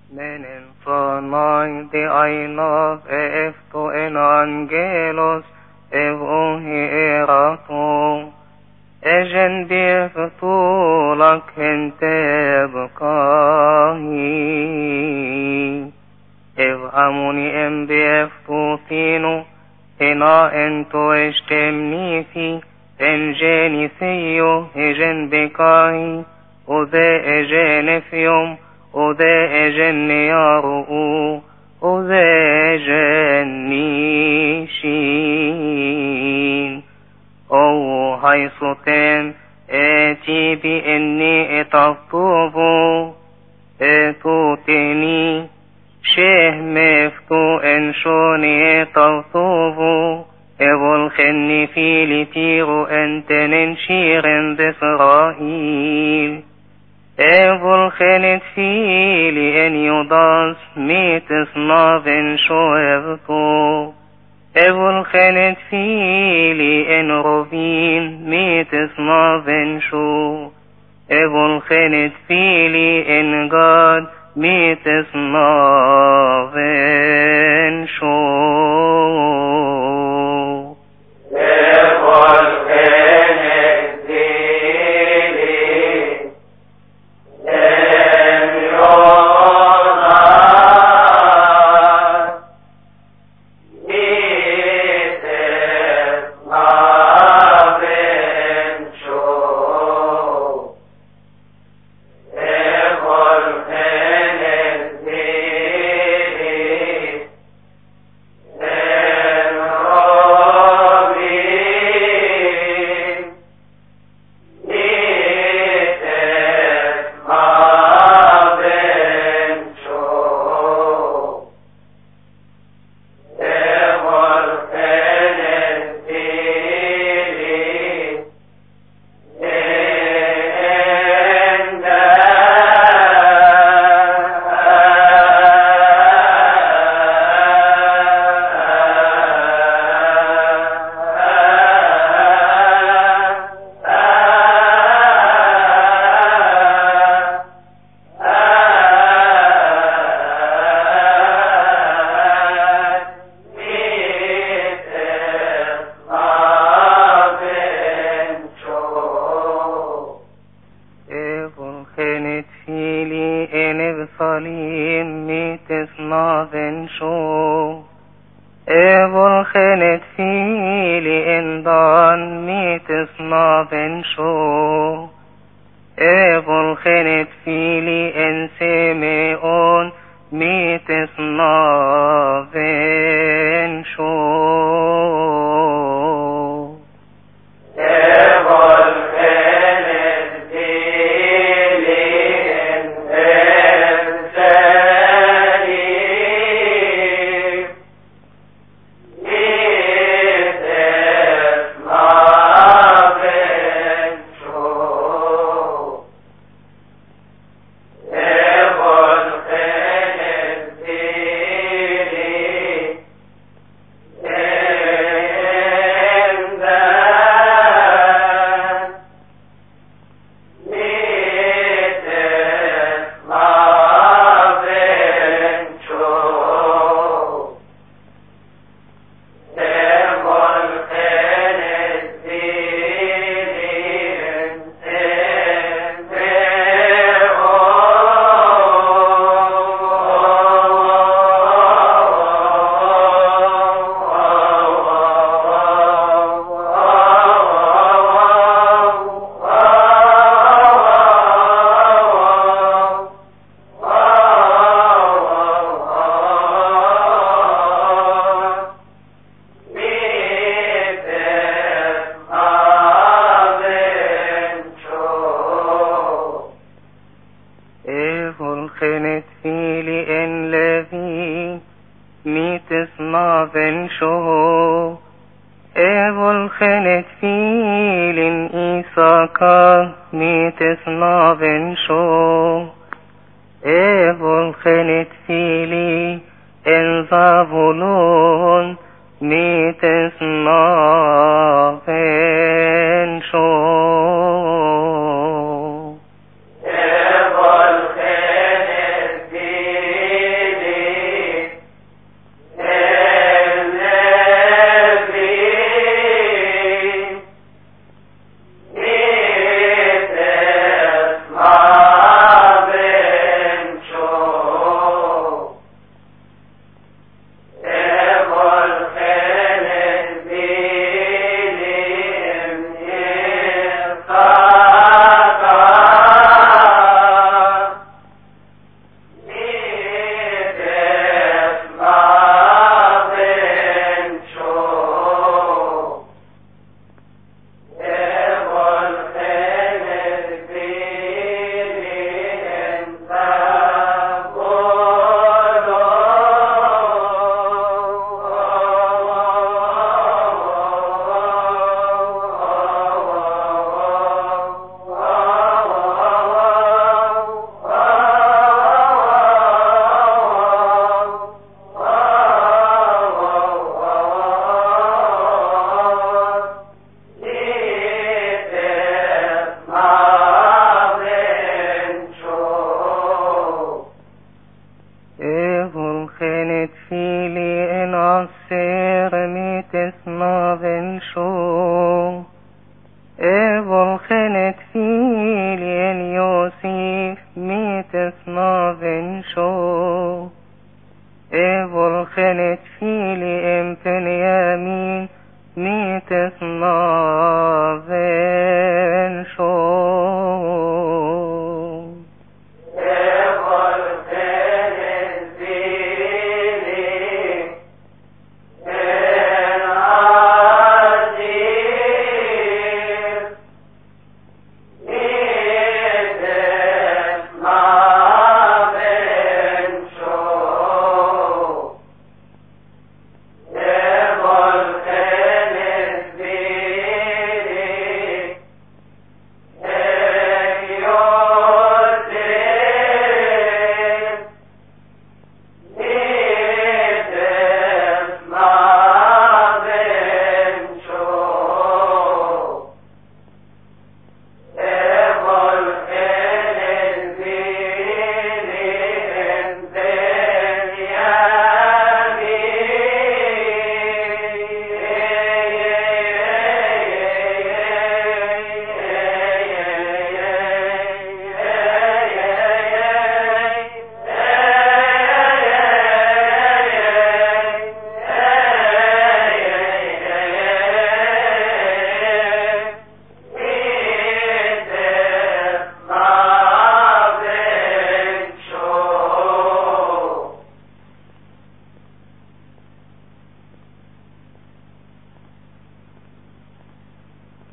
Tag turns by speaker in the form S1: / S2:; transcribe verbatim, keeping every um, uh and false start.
S1: Men infernai de ainav efto en angelos ev ohirato ejen biftu lak hente bkahi ev amuni em biftu tinu ena ento estemnifi enjeni fiyo ejen bekahi ode ejen fiyom ode ejen yaru ode ejen nishin او هايصوتين اتي باني اتطوبو اتوتني شه مفتو انشوني اتطوبو ابو الخن في لتيرو انت ننشير بإسرائيل ابو الخن في لان يضاس ميت اصناب شو ابطو ابو الخنت فيلي ان روفين ميت اصناب شو ابو الخنت فيلي ان قاد ميت اصناب شو
S2: Ever
S1: snaven sjå. Evolgenet filien Josef mit snaven sjå. Evolgenet filien Benjamin mit snaven sjå.